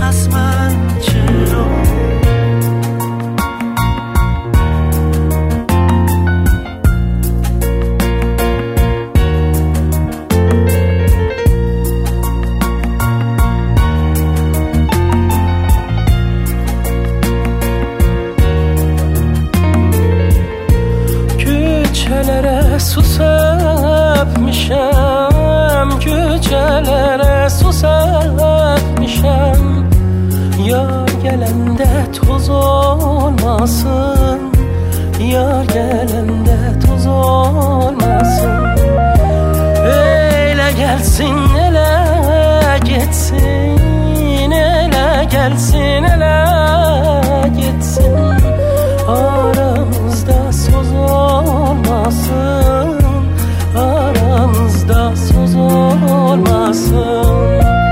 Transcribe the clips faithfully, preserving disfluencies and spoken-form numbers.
پس من چرا susap mişem, geceleri susap mişem. Yar gelende toz olmasın, yar gelende toz olmasın. Eyle gelsin, ele gitsin, ele gelsin, ele gitsin. Aramızda söz olmasın, aramızda söz olmasın.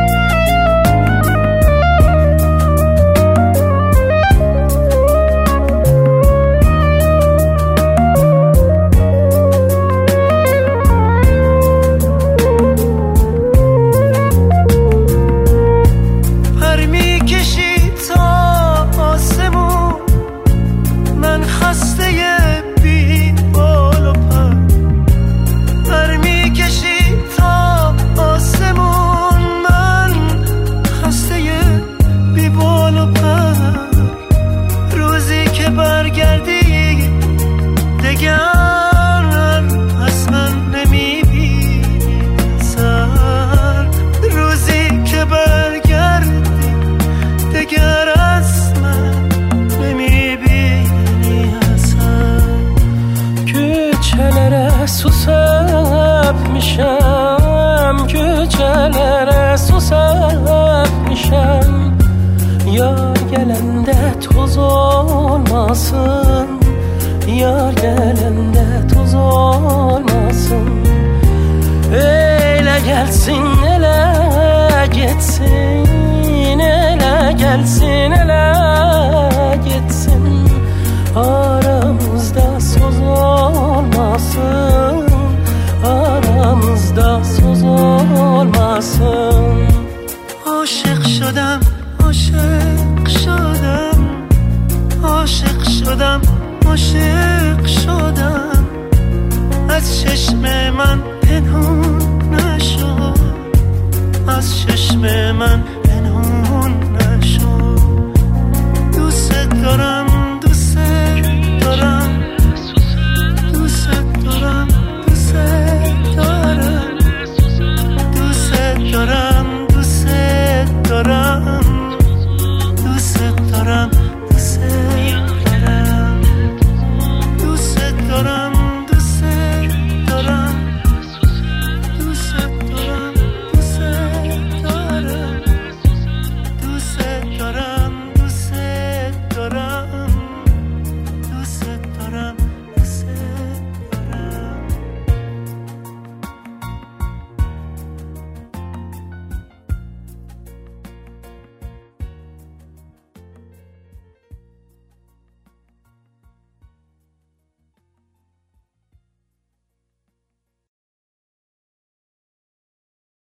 Susap mişem, geceleri susap mişem. Yar gelende toz olmasın, yar gelende toz olmasın. Eyle gelsin, ele gitsin, ele gelsin, ele gitsin. Aramızda söz olmasın, aramızda söz olmasın. عاشق شدم عاشق شدم عاشق شدم عاشق شدم از چشم من پنهون نشو از چشم من